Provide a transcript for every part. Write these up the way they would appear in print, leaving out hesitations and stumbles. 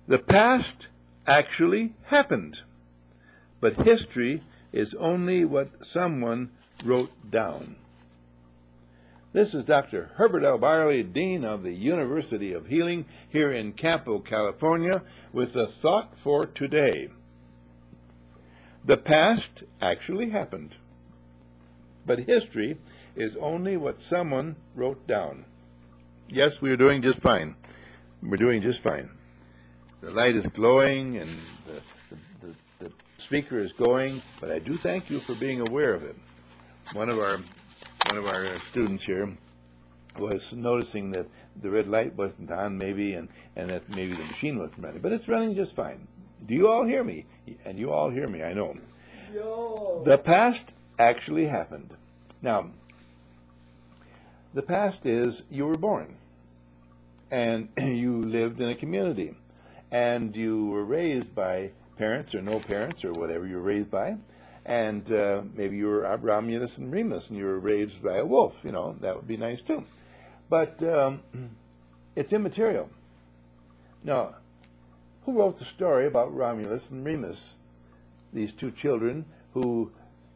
The past actually happened, but history is only what someone wrote down. This is Dr. Herbert L. Byerly, Dean of the University of Healing here in Campo, California, with a thought for today. The past actually happened, but history is only what someone wrote down. Yes, we are doing just fine. We're doing just fine. The light is glowing and the speaker is going, but I do thank you for being aware of it. One of our students here was noticing that the red light wasn't on maybe, and that maybe the machine wasn't running, but it's running just fine. Do you all hear me? And you all hear me, I know. Yo. The past actually happened. Now, the past is you were born, and you lived in a community, and you were raised by parents or no parents or whatever you were raised by, and maybe you were Romulus and Remus and you were raised by a wolf, that would be nice too. But it's immaterial. Now, who wrote the story about Romulus and Remus, these two children who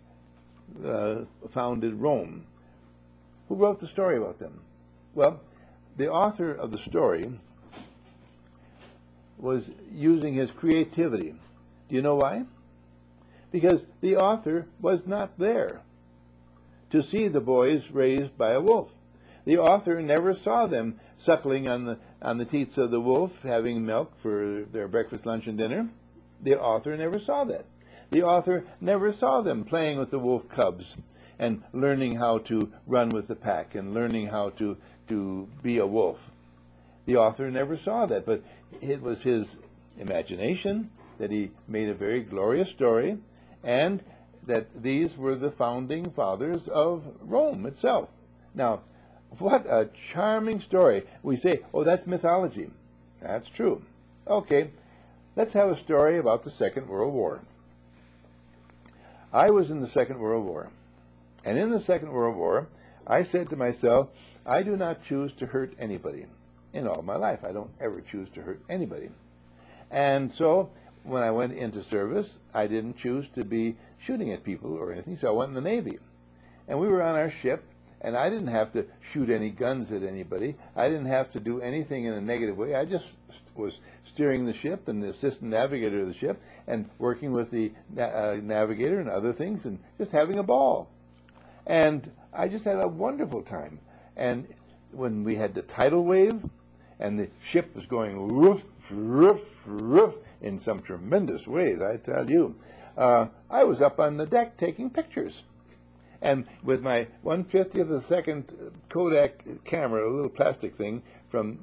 founded Rome? Who wrote the story about them? Well, the author of the story was using his creativity. Do you know why? Because the author was not there to see the boys raised by a wolf. The author never saw them suckling on the teats of the wolf, having milk for their breakfast, lunch, and dinner. The author never saw that. The author never saw them playing with the wolf cubs and learning how to run with the pack and learning how to be a wolf. The author never saw that, but it was his imagination that he made a very glorious story, and that these were the founding fathers of Rome itself. Now, what a charming story. We say, oh, that's mythology. That's true. Okay, let's have a story about the Second World War. I was in the Second World War, and in the Second World War, I said to myself, I do not choose to hurt anybody. In all my life, I don't ever choose to hurt anybody. And so, when I went into service, I didn't choose to be shooting at people or anything, so I went in the Navy. And we were on our ship, and I didn't have to shoot any guns at anybody. I didn't have to do anything in a negative way. I just was steering the ship and the assistant navigator of the ship and working with the navigator and other things and just having a ball. And I just had a wonderful time. And when we had the tidal wave and the ship was going roof, roof, roof in some tremendous ways, I tell you, I was up on the deck taking pictures. And with my 1/50th of a second Kodak camera, a little plastic thing from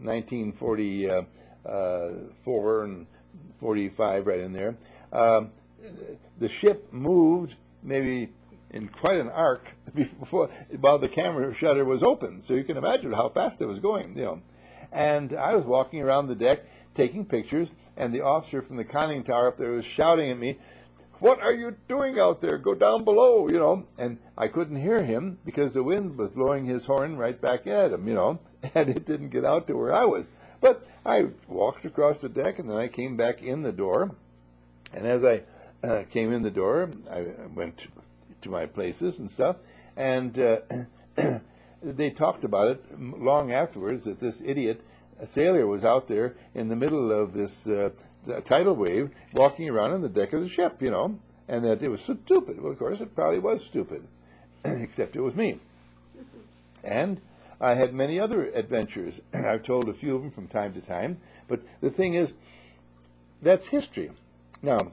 1944 and 45 right in there, the ship moved maybe in quite an arc while the camera shutter was open. So you can imagine how fast it was going, And I was walking around the deck taking pictures, and the officer from the conning tower up there was shouting at me, "What are you doing out there? Go down below," And I couldn't hear him because the wind was blowing his horn right back at him, and it didn't get out to where I was. But I walked across the deck, and then I came back in the door. And as I came in the door, I went to my places and stuff, and they talked about it long afterwards that this idiot sailor was out there in the middle of this tidal wave walking around on the deck of the ship, and that it was so stupid. Well, of course, it probably was stupid, except it was me. And I had many other adventures. I've told a few of them from time to time, but the thing is, that's history. Now,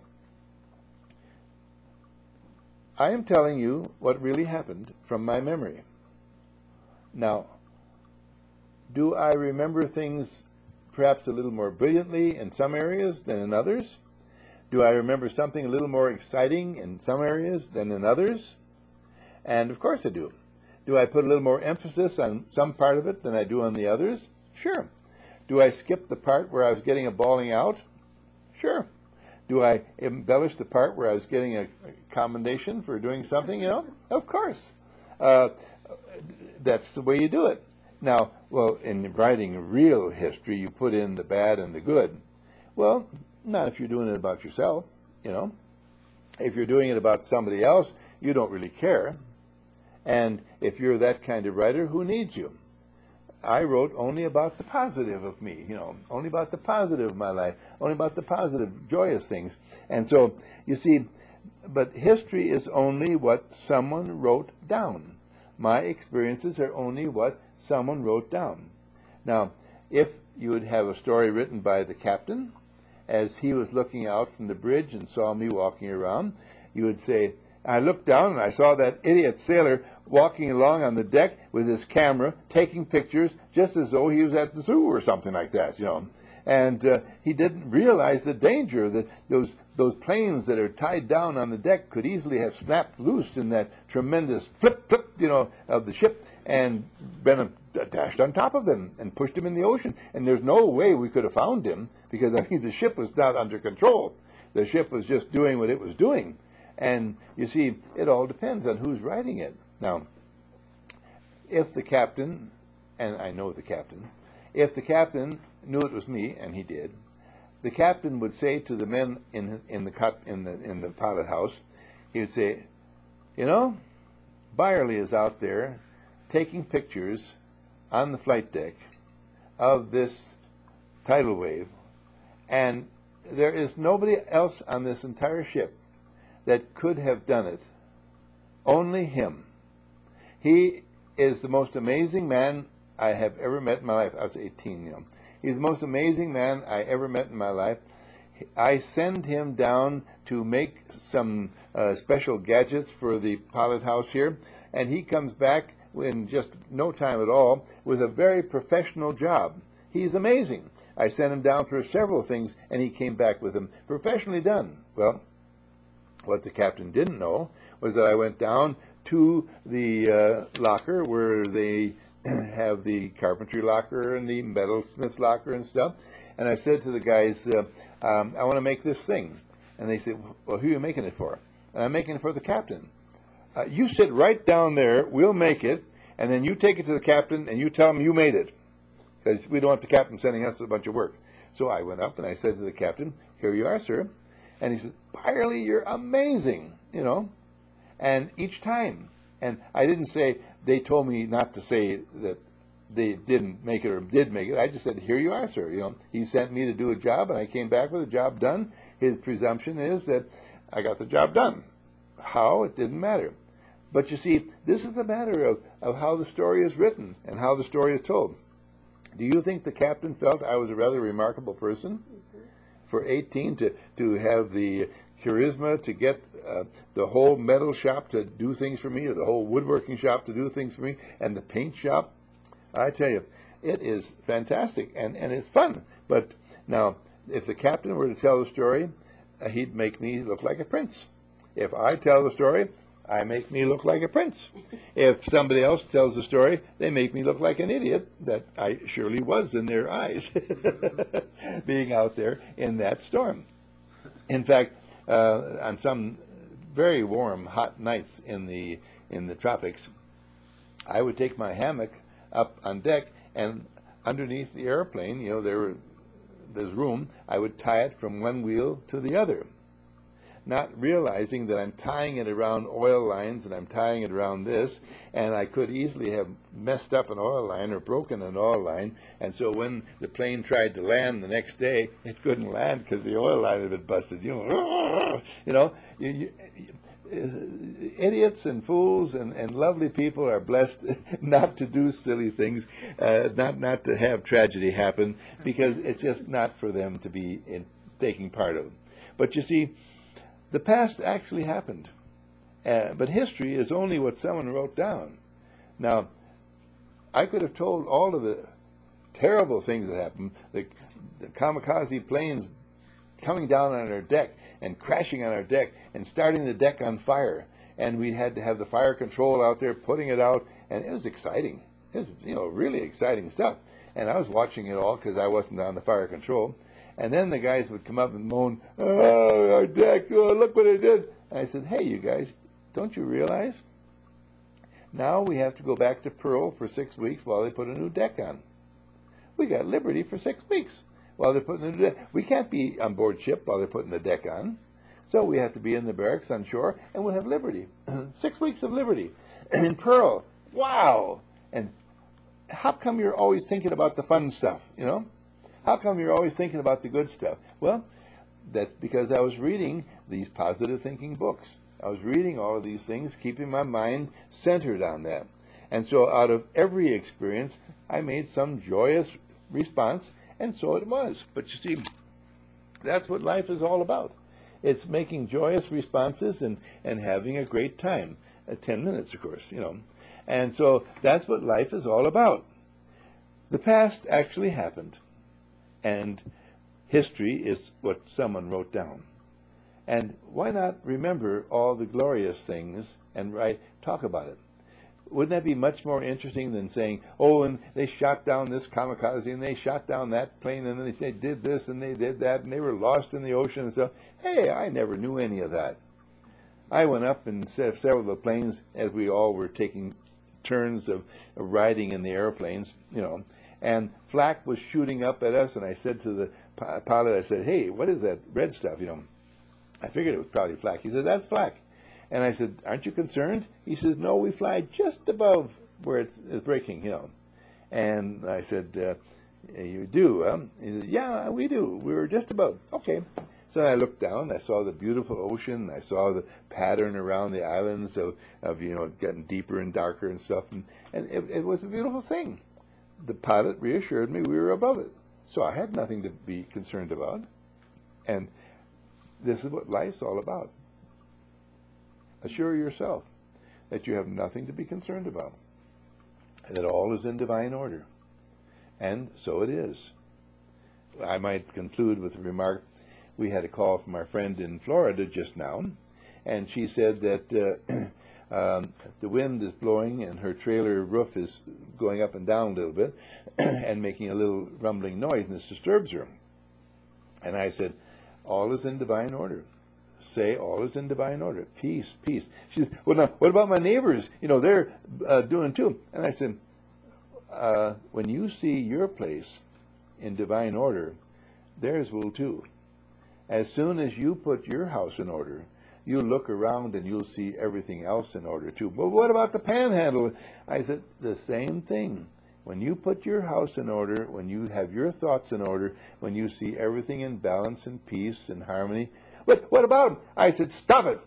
I am telling you what really happened from my memory. Now, do I remember things perhaps a little more brilliantly in some areas than in others? Do I remember something a little more exciting in some areas than in others? And of course I do. Do I put a little more emphasis on some part of it than I do on the others? Sure. Do I skip the part where I was getting a bawling out? Sure. Do I embellish the part where I was getting a commendation for doing something? Of course. That's the way you do it. Now, well, in writing real history, you put in the bad and the good. Well, not if you're doing it about yourself, you know. If you're doing it about somebody else, you don't really care. And if you're that kind of writer, who needs you? I wrote only about the positive of me, you know, only about the positive of my life, only about the positive, joyous things. And so, you see, but history is only what someone wrote down. My experiences are only what someone wrote down. Now, if you would have a story written by the captain, as he was looking out from the bridge and saw me walking around, you would say, I looked down and I saw that idiot sailor walking along on the deck with his camera, taking pictures, just as though he was at the zoo or something like that, you know. And he didn't realize the danger that those planes that are tied down on the deck could easily have snapped loose in that tremendous flip, you know, of the ship and been dashed on top of them and pushed him in the ocean. And there's no way we could have found him because, I mean, the ship was not under control. The ship was just doing what it was doing. And you see, it all depends on who's writing it. Now, if the captain, and I know the captain, if the captain knew it was me, and he did, the captain would say to the men in the pilot house, he would say, you know, Byerly is out there taking pictures on the flight deck of this tidal wave, and there is nobody else on this entire ship that could have done it, only him. He is the most amazing man I have ever met in my life. I was 18, you know. He's the most amazing man I ever met in my life. I send him down to make some special gadgets for the pilot house here, and he comes back in just no time at all with a very professional job. He's amazing. I sent him down for several things, and he came back with them professionally done. Well, what the captain didn't know was that I went down to the locker where they have the carpentry locker and the metalsmith locker and stuff, and I said to the guys, I want to make this thing. And they said, well, who are you making it for? And I'm making it for the captain. You sit right down there, we'll make it, and then you take it to the captain and you tell him you made it, because we don't want the captain sending us a bunch of work. So I went up and I said to the captain, here you are, sir. And he said, Byerly, you're amazing, you know. And each time, and I didn't say, they told me not to say that they didn't make it or did make it. I just said, here you are, sir. You know, he sent me to do a job, and I came back with a job done. His presumption is that I got the job done. How? It didn't matter. But you see, this is a matter of how the story is written and how the story is told. Do you think the captain felt I was a rather remarkable person? For 18 to have the charisma to get the whole metal shop to do things for me, or the whole woodworking shop to do things for me, and the paint shop, I tell you, it is fantastic, and it's fun. But now, if the captain were to tell the story, he'd make me look like a prince. If I tell the story, I make me look like a prince. If somebody else tells the story, they make me look like an idiot that I surely was in their eyes, being out there in that storm. In fact, on some very warm, hot nights in the tropics, I would take my hammock up on deck, and underneath the airplane, you know, there's room. I would tie it from one wheel to the other, not realizing that I'm tying it around oil lines and I'm tying it around this, and I could easily have messed up an oil line or broken an oil line, and so when the plane tried to land the next day, it couldn't land because the oil line had been busted. Idiots and fools and lovely people are blessed not to do silly things, not to have tragedy happen, because it's just not for them to be taking part of. But you see, the past actually happened, but history is only what someone wrote down. Now, I could have told all of the terrible things that happened, the kamikaze planes coming down on our deck and crashing on our deck and starting the deck on fire, and we had to have the fire control out there putting it out, and it was exciting. It was, really exciting stuff. And I was watching it all because I wasn't on the fire control. And then the guys would come up and moan, oh, our deck, oh, look what it did. And I said, hey, you guys, don't you realize? Now we have to go back to Pearl for 6 weeks while they put a new deck on. We got liberty for 6 weeks. while they're putting the deck. We can't be on board ship while they're putting the deck on. So we have to be in the barracks on shore, and we'll have liberty. 6 weeks of liberty. In Pearl, wow! And how come you're always thinking about the fun stuff, you know? How come you're always thinking about the good stuff? Well, that's because I was reading these positive thinking books. I was reading all of these things, keeping my mind centered on that. And so out of every experience, I made some joyous response, and so it was. But you see, that's what life is all about. It's making joyous responses and having a great time. 10 minutes, of course, you know. And so that's what life is all about. The past actually happened, and history is what someone wrote down. And why not remember all the glorious things and talk about it? Wouldn't that be much more interesting than saying, oh, and they shot down this kamikaze, and they shot down that plane, and then they did this, and they did that, and they were lost in the ocean and stuff. Hey, I never knew any of that. I went up in several of the planes as we all were taking turns of riding in the airplanes, you know, and flak was shooting up at us, and I said to the pilot, I said, hey, what is that red stuff, you know? I figured it was probably flak. He said, that's flak. And I said, aren't you concerned? He says, no, we fly just above where it's breaking, you know. And I said, you do, huh? He said, yeah, we do. We were just above. Okay. So I looked down. I saw the beautiful ocean. I saw the pattern around the islands of you know, it's getting deeper and darker and stuff. And it was a beautiful thing. The pilot reassured me we were above it. So I had nothing to be concerned about. And this is what life's all about. Assure yourself that you have nothing to be concerned about, and that all is in divine order. And so it is. I might conclude with a remark. We had a call from our friend in Florida just now, and she said that the wind is blowing and her trailer roof is going up and down a little bit and making a little rumbling noise, and this disturbs her. And I said, all is in divine order. Say all is in divine order. Peace, peace. She said, well, now, what about my neighbors? You know, they're doing too. And I said, when you see your place in divine order, theirs will too. As soon as you put your house in order, you look around and you'll see everything else in order too. But what about the panhandle? I said, the same thing. When you put your house in order, when you have your thoughts in order, when you see everything in balance and peace and harmony, what about? I said, stop it.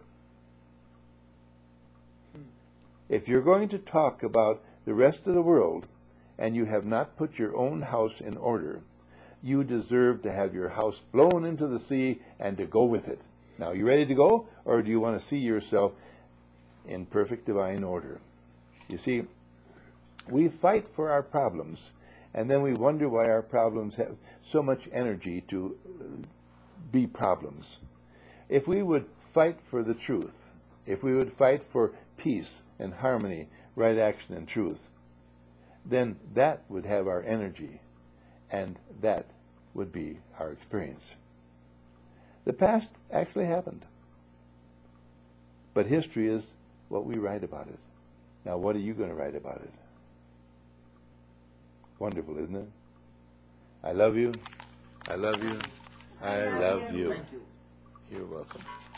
If you're going to talk about the rest of the world and you have not put your own house in order, you deserve to have your house blown into the sea and to go with it. Now, you ready to go, or do you want to see yourself in perfect divine order? You see, we fight for our problems, and then we wonder why our problems have so much energy to be problems. If we would fight for the truth, if we would fight for peace and harmony, right action and truth, then that would have our energy, and that would be our experience. The past actually happened, but history is what we write about it. Now, what are you going to write about it? Wonderful, isn't it? I love you. I love you. I love you. Thank you. You're welcome.